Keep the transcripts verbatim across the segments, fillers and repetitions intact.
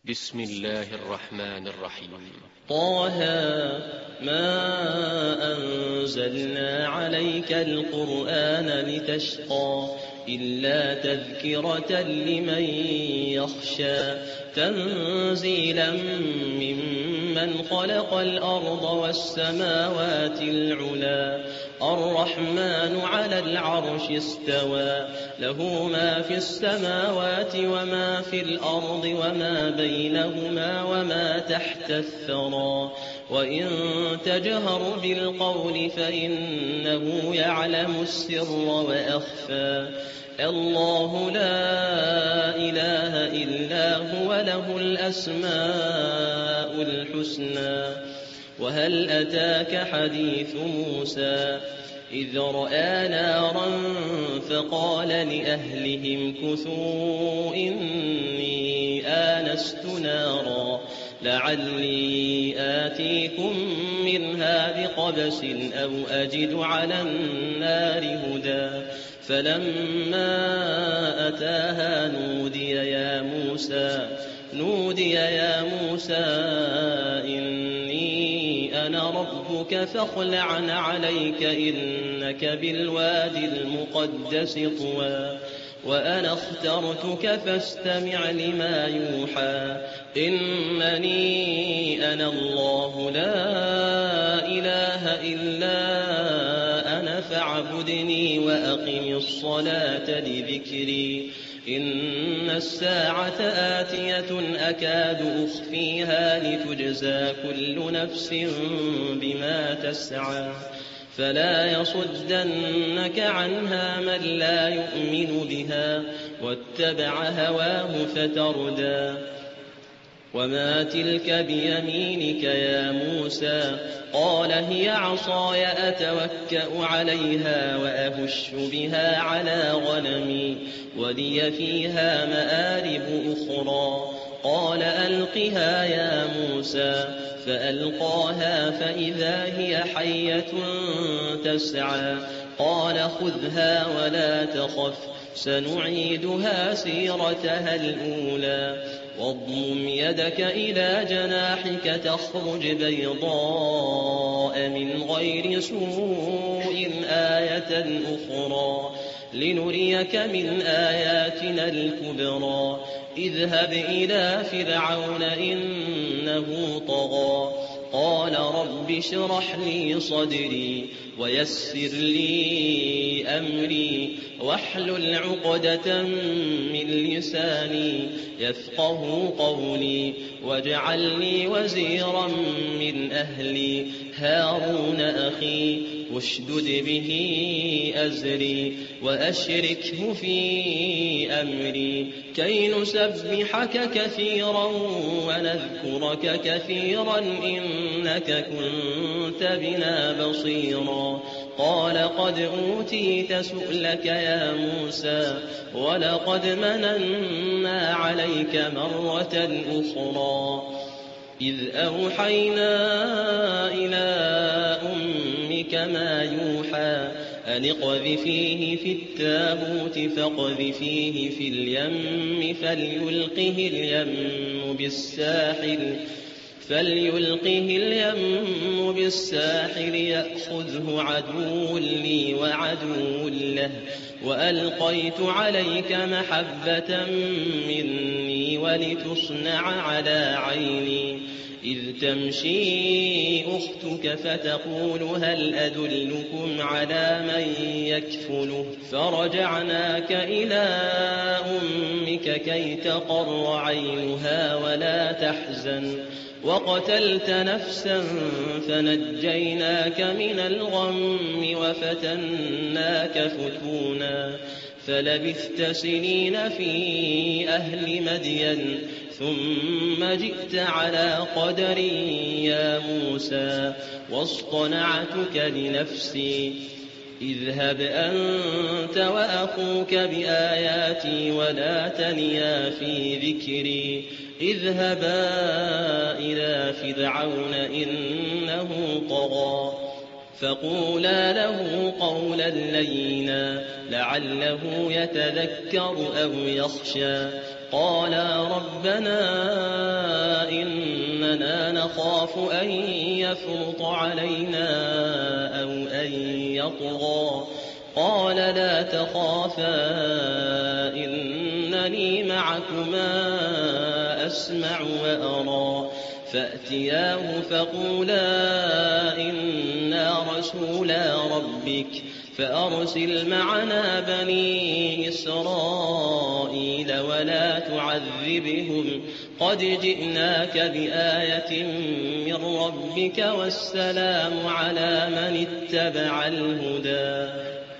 بسم الله الرحمن الرحيم. طه ما أنزلنا عليك القرآن لتشقى إلا تذكرة لمن يخشى تنزيلا ممن خلق الأرض والسماوات العلا الرحمن على العرش استوى له ما في السماوات وما في الأرض وما بينهما وما تحت الثرى وإن تجهر بالقول فإنه يعلم السر وأخفى الله لا إله إلا هو له الأسماء الحسنى. وهل أتاك حديث موسى إذ رأى نارا فقال لأهلهم كثوا إني آنست نارا لعلي آتيكم منها بقبس أو أجد على النار هدى فلما أتاها نودي يا موسى نودي يا موسى إني أنا ربك فاخلع عليك إنك بالوادي المقدس طوى وأنا اخترتك فاستمع لما يوحى إنني أنا الله لا إله إلا أنا فاعبدني وأقم الصلاة لذكري إن الساعة آتية أكاد أخفيها لتجزى كل نفس بما تسعى فلا يصدنك عنها من لا يؤمن بها واتبع هواه فتردى وما تلك بيمينك يا موسى قال هي عصاي أتوكأ عليها وأهش بها على غنمي ولي فيها مآرب أخرى قال ألقها يا موسى فألقاها فإذا هي حية تسعى قال خذها ولا تخف سنعيدها سيرتها الأولى واضمم يدك إلى جناحك تخرج بيضاء من غير سوء آية أخرى لنريك من آياتنا الكبرى اذهب إلى فرعون إنه طغى قال رب اشرح لي صدري ويسر لي أمري واحلل عقدة من لساني يفقه قولي واجعل لي وزيرا من أهلي هارون أخي اشدد به أزري وأشركه في أمري كي نسبحك كثيرا ونذكرك كثيرا إنك كنت بنا بصيرا قال قد أوتيت سؤلك يا موسى ولقد مننا عليك مرة أخرى إذ أوحينا إلى أمك ما يوحى أن اقذفيه في التابوت فاقذفيه في اليم فليلقه اليم بالساحل فليلقه اليم بالساحل يأخذه عدو لي وعدو له وألقيت عليك محبة مني ولتصنع على عيني إذ تمشي أختك فتقول هل أدلكم على من يكفله فرجعناك إلى أمك كي تقر عينها ولا تحزن وقتلت نفسا فنجيناك من الغم وفتناك فتونا فلبثت سنين في أهل مدين ثم جئت على قدر يا موسى واصطنعتك لنفسي اذهب أنت وأخوك بآياتي ولا تنيا في ذكري اذهبا إلى فرعون إنه طغى فقولا له قولا لينا لعله يتذكر أو يخشى قالا ربنا إننا نخاف أن يفرط علينا أو أن يطغى قال لا تخافا إنني معكما أسمع وأرى فأتياه فقولا إنا رسولا ربك فأرسل معنا بني إسرائيل ولا تعذبهم قد جئناك بآية من ربك والسلام على من اتبع الهدى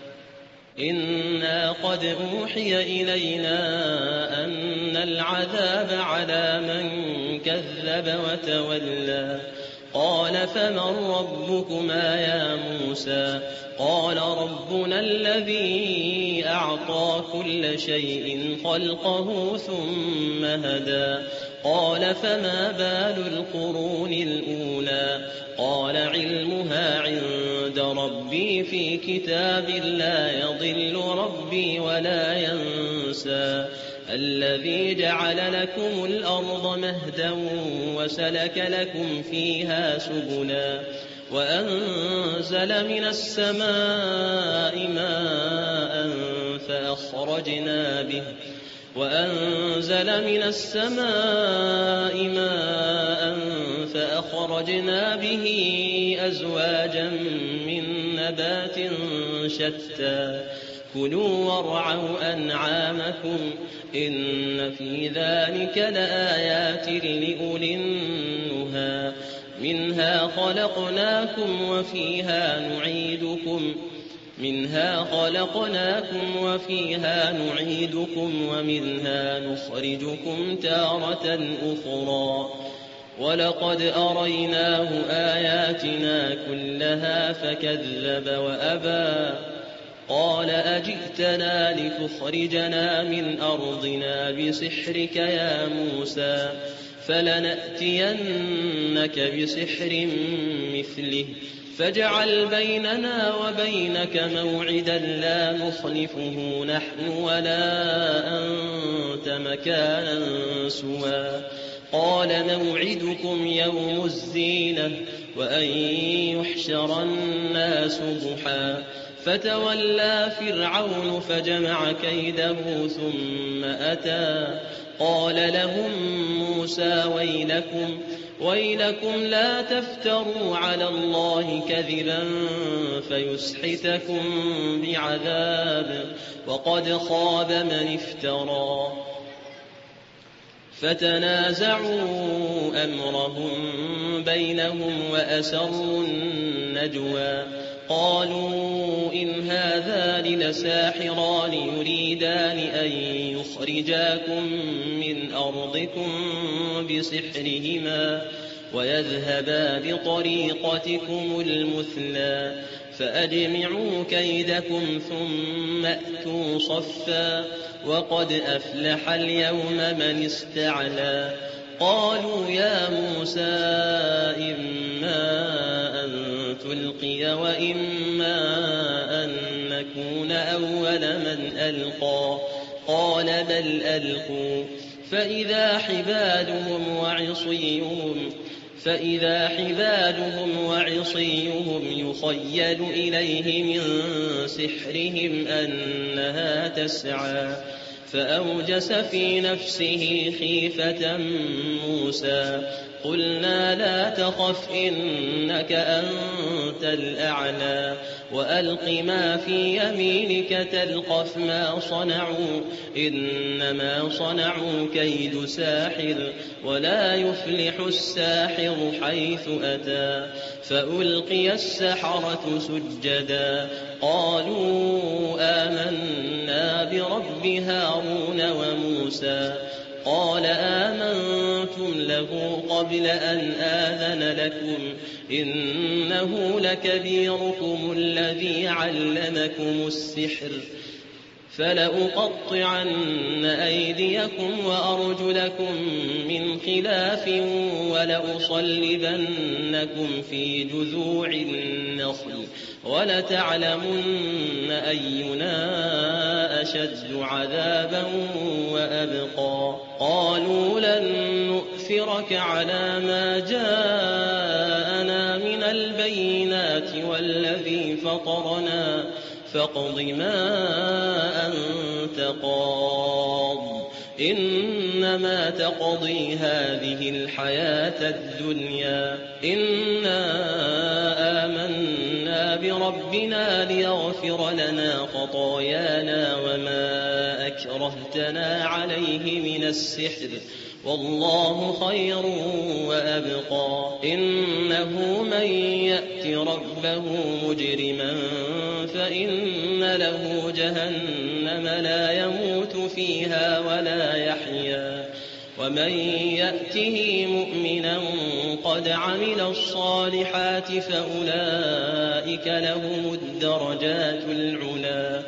إنا قد أوحي إلينا أن العذاب على من كذب وتولى قال فمن ربكما يا موسى قال ربنا الذي أعطى كل شيء خلقه ثم هدى قال فما بال القرون الأولى قال علمها عند ربي في كتاب لا يضل ربي ولا ينسى الذي جعل لكم الأرض مهدا وسلك لكم فيها سبلا وأنزل من السماء ماء فأخرجنا به وأنزل من السماء ماء فأخرجنا به أزواجا من نبات شتى كلوا وارعوا أنعامكم إن في ذلك لآيات لأولي النهى منها خلقناكم وفيها نعيدكم منها خلقناكم وفيها نعيدكم ومنها نخرجكم تارة أخرى ولقد أريناه آياتنا كلها فكذب وأبى قال أجئتنا لتخرجنا من أرضنا بسحرك يا موسى فلنأتينك بسحر مثله فاجعل بيننا وبينك موعدا لا نخلفه نحن ولا أنت مكانا سوى قال موعدكم يوم الزينة وأن يحشر الناس ضحى فتولى فرعون فجمع كيده ثم أتى قال لهم موسى ويلكم ويلكم لا تفتروا على الله كذبا فيسحتكم بعذاب وقد خاب من افترى فتنازعوا أمرهم بينهم وأسروا النجوى قالوا إن هذان لساحران يريدان أن يخرجاكم من أرضكم بسحرهما ويذهبا بطريقتكم المثلى فأجمعوا كيدكم ثم أتوا صفا وقد أفلح اليوم من استعلى قالوا يا موسى إما أن تلقي وإما أن نكون أول من ألقى قال بل ألقوا فإذا حبالهم وعصيهم فإذا حبالهم وعصيهم يخيل إليه من سحرهم أنها تسعى فأوجس في نفسه خيفة موسى قلنا لا تخف إنك أنت الأعلى وألق ما في يمينك تلقف ما صنعوا إنما صنعوا كيد ساحر ولا يفلح الساحر حيث أتى فألقي السحرة سجدا قالوا آمنا برب هارون وموسى قال آمنتم له قبل أن آذن لكم إنه لكبيركم الذي علمكم السحر فلأقطعن أيديكم وأرجلكم من خلاف ولأصلبنكم في جذوع النخل ولتعلمن أينا أشد عذابا وأبقى قالوا لن لنؤثرك على ما جاءنا من البينات والذي فطرنا فاقض ما أنت قاض إنما تقضي هذه الحياة الدنيا إنا آمنا بربنا ليغفر لنا خطايانا وما أكرهتنا عليه من السحر والله خير وأبقى إنه من يأت ربه مجرما فإن له جهنم لا يموت فيها ولا يحيا ومن يأته مؤمنا قد عمل الصالحات فأولئك لهم الدرجات العلا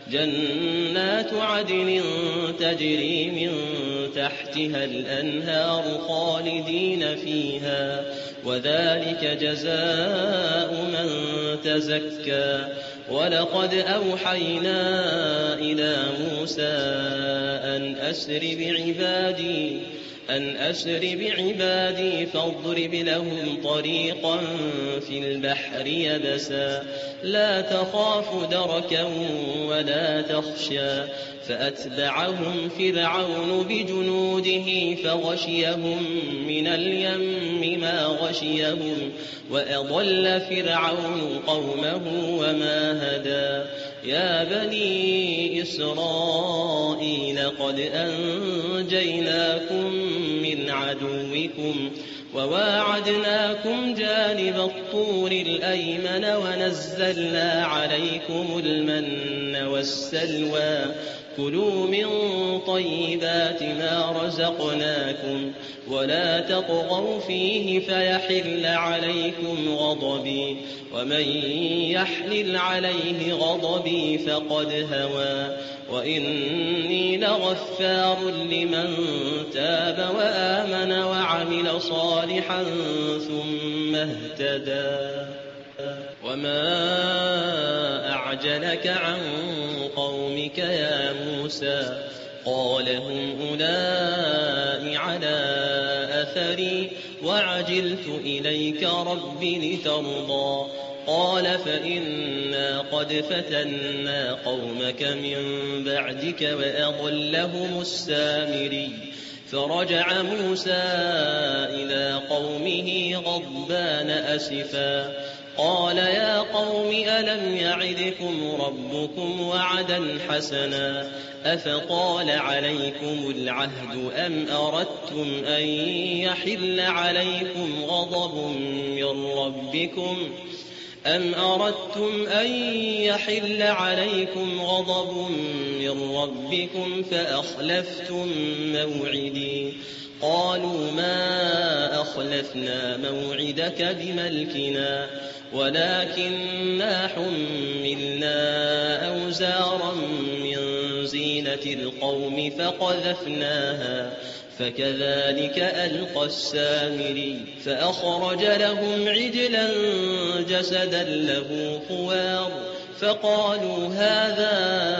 جنات عدن تجري من تحتها الأنهار خالدين فيها وذلك جزاء من تزكى ولقد أوحينا إلى موسى أن أسر بعبادي أن أسر بعبادي فاضرب لهم طريقا في البحر يبسا لا تخاف دركا ولا تخشى فأتبعهم فرعون بجنوده فغشيهم من اليم ما غشيهم وأضل فرعون قومه وما هدى يا بني إسرائيل قد أنجيناكم من عدوكم وواعدناكم جانب الطور الأيمن ونزلنا عليكم المن والسلوى كلوا من طيبات ما رزقناكم ولا تطغوا فيه فيحل عليكم غضبي ومن يحلل عليه غضبي فقد هوى وإني لغفار لمن تاب وآمن وعمل صالحا ثم اهتدى وما أعجلك عن قومك يا موسى قال هم أولئك على أثري وعجلت إليك رب لترضى قال فإنا قد فتنا قومك من بعدك وأضلهم السامري فرجع موسى إلى قومه غضبان أسفا قال يا قوم ألم يعدكم ربكم وعدا حسنا أفطال عليكم العهد أم أردتم أن يحل عليكم غضب من ربكم أم أردتم أن يحل عليكم غضب من ربكم فأخلفتم موعدي قالوا ما أخلفنا موعدك بملكنا ولكننا حملنا أوزارا من زينة القوم فقذفناها فكذلك ألقى السامري فأخرج لهم عجلا جسدا له خوار فقالوا هذا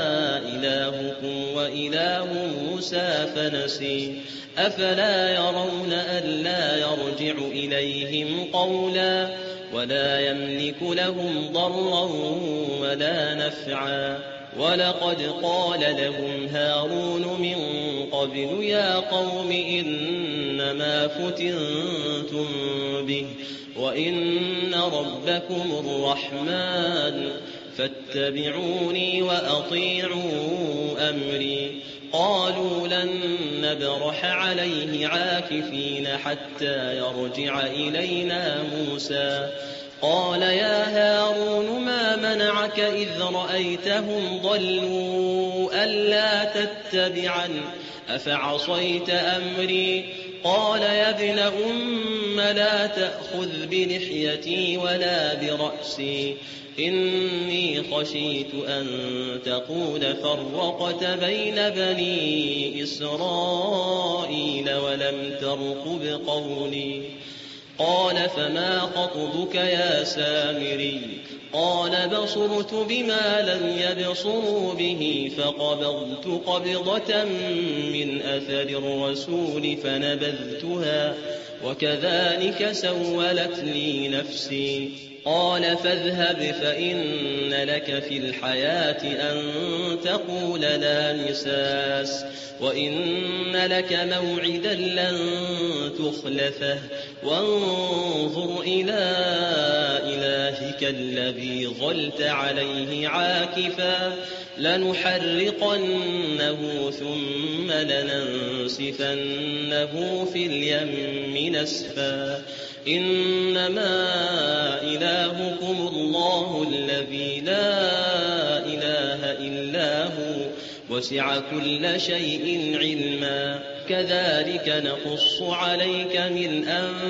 إلهكم وإله موسى فنسي أفلا يرون ألا يرجع إليهم قولا ولا يملك لهم ضرا ولا نفعا ولقد قال لهم هارون من قبل يا قوم إنما فتنتم به وإن ربكم الرحمن فاتبعوني وأطيعوا أمري قالوا لن نبرح عليه عاكفين حتى يرجع إلينا موسى قال يا هارون ما منعك إذ رأيتهم ضلوا ألا تتبعن أفعصيت أمري قال يا ابن أم لا تأخذ بلحيتي ولا برأسي إني خشيت أن تقول فرقت بين بني إسرائيل ولم ترقب قولي قال فما خطبك يا سامري قال بصرت بما لم يبصروا به فقبضت قبضة من أثر الرسول فنبذتها وكذلك سولت لي نفسي قال فاذهب فإن لك في الحياة أن تقول لا مساس وإن لك موعدا لن تخلفه وانظر إلى إلهك الذي ظلت عليه عاكفا لنحرقنه ثم لننسفنه في اليم نسفا إنما إلهكم الله الذي لا إله إلا هو وسع كل شيء علما كذلك نقص عليك من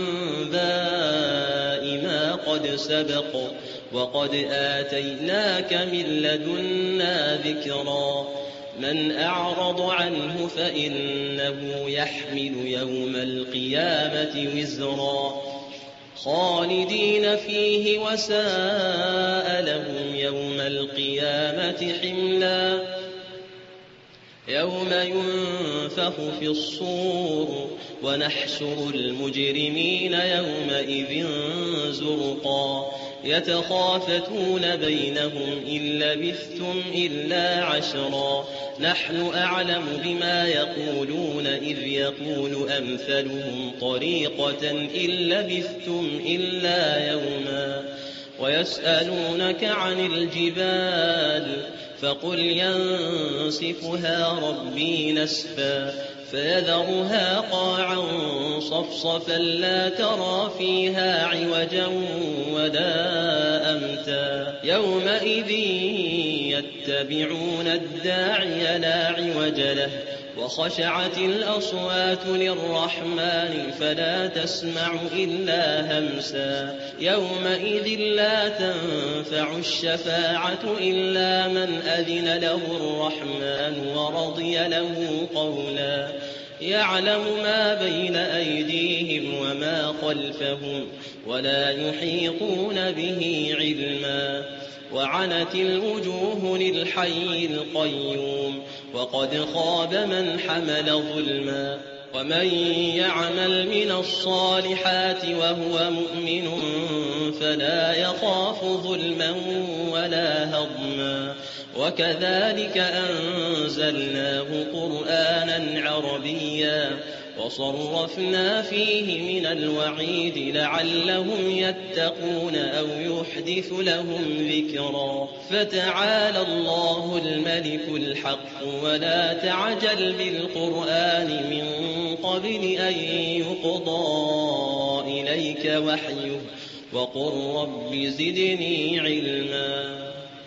أنباء ما قد سبق وقد آتيناك من لدنا ذكرا من أعرض عنه فإنه يحمل يوم القيامة وزرا خالدين فيه وساء لهم يوم القيامة حملا يوم ينفخ في الصور ونحشر المجرمين يومئذ زرقا يتخافتون بينهم إن لبثتم إلا عشرا نحن أعلم بما يقولون إذ يقول أمثلهم طريقة إن لبثتم إلا يوما ويسألونك عن الجبال فقل ينسفها ربي نسفا فيذرها قاعا صفصفا لا ترى فيها عوجا ولا أمتا يومئذ يتبعون الداعي لا عوج له وخشعت الأصوات للرحمن فلا تسمع إلا همسا يومئذ لا تنفع الشفاعة إلا من أذن له الرحمن ورضي له قولا يعلم ما بين أيديهم وما خلفهم ولا يحيطون به علما وعنت الوجوه للحي القيوم وقد خاب من حمل ظلما ومن يعمل من الصالحات وهو مؤمن فلا يخاف ظلما ولا هضما وكذلك أنزلناه قرآنا عربيا وصرفنا فيه من الوعيد لعلهم يتقون أو يحدث لهم ذكرا فتعالى الله الملك الحق ولا تعجل بالقرآن من قبل أن يقضى إليك وحيه وقل رب زدني علما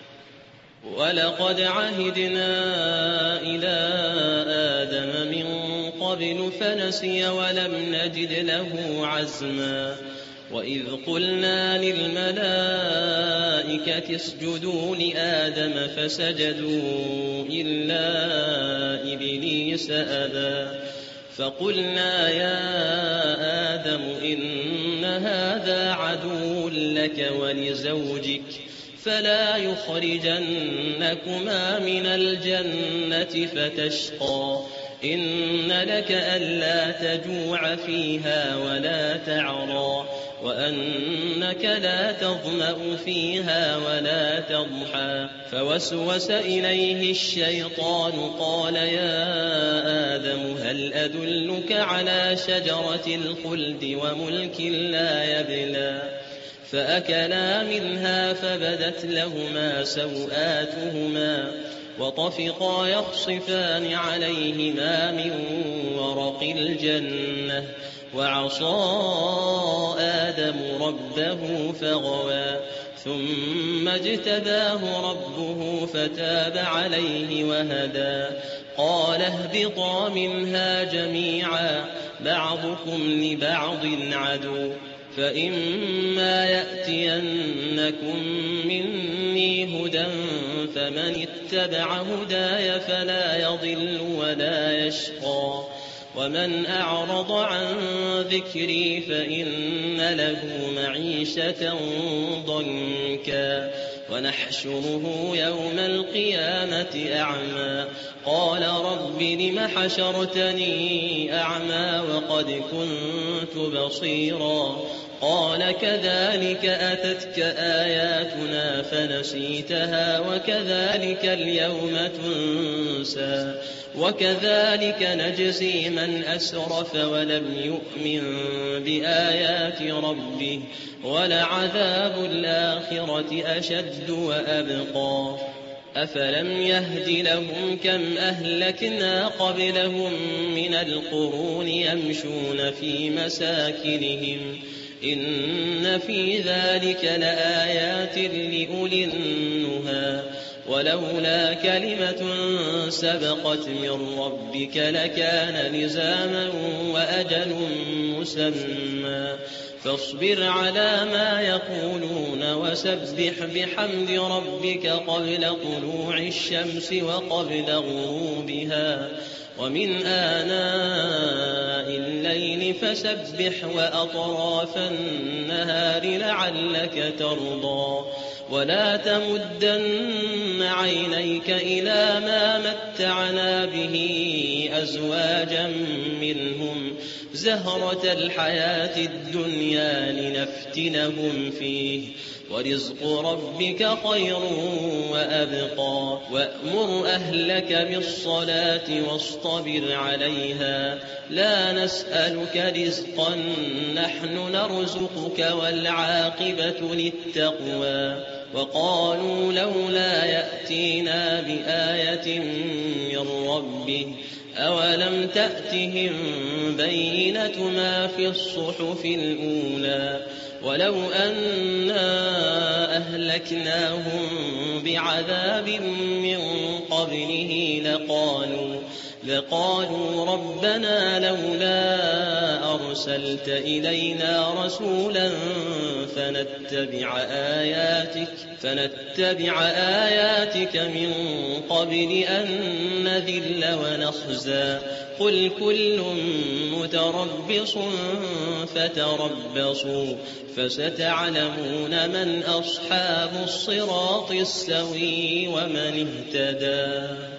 ولقد عهدنا إلى آدم من قبل فنسي ولم نجد له عزما وإذ قلنا للملائكة اسجدوا لآدم فسجدوا إلا إبليس أبى فقلنا يا آدم إن هذا عدو لك ولزوجك فلا يخرجنكما من الجنة فتشقى إن لك ألا تجوع فيها ولا تعرى وأنك لا تظمأ فيها ولا تضحى فوسوس إليه الشيطان قال يا آدم هل أدلك على شجرة الخلد وملك لا يبلى فأكلا منها فبدت لهما سوآتهما وطفقا يخصفان عليهما من ورق الجنة وعصى آدم ربه فغوى ثم اجتباه ربه فتاب عليه وهدى قال اهبطا منها جميعا بعضكم لبعض عدو فإما يأتينكم مني هدى فمن اتبع هداي فلا يضل ولا يشقى ومن أعرض عن ذكري فإن له معيشة ضنكا ونحشره يوم القيامة أعمى قال رب لم حشرتني أعمى وقد كنت بصيرا قال كذلك أتتك آياتنا فنسيتها وكذلك اليوم تنسى وكذلك نجزي من أسرف ولم يؤمن بآيات ربه ولعذاب الآخرة أشد وأبقى أفلم يهد لهم كم أهلكنا قبلهم من القرون يمشون في مساكنهم إن في ذلك لآيات لأولي النهى ولولا كلمة سبقت من ربك لكان لزاما وأجل مسمى فاصبر على ما يقولون وسبح بحمد ربك قبل طلوع الشمس وقبل غروبها ومن آناء الليل فسبح وأطراف النهار لعلك ترضى ولا تمدن عينيك إلى ما متعنا به أزواجا منهم زهرة الحياة الدنيا لنفتنهم فيه ورزق ربك خير وأبقى وأمر أهلك بالصلاة واصطبر عليها لا نسألك رزقا نحن نرزقك والعاقبة للتقوى وقالوا لولا يأتينا بآية من ربه أولم تأتهم بينة ما في الصحف الأولى ولو أنا أهلكناهم بعذاب من قبله لقالوا لقالوا ربنا لولا أرسلت إلينا رسولا فنتبع آياتك فنتبع آياتك من قبل أن نذل ونخزى قل كل متربص فتربصوا فستعلمون من أصحاب الصراط السوي ومن اهتدى.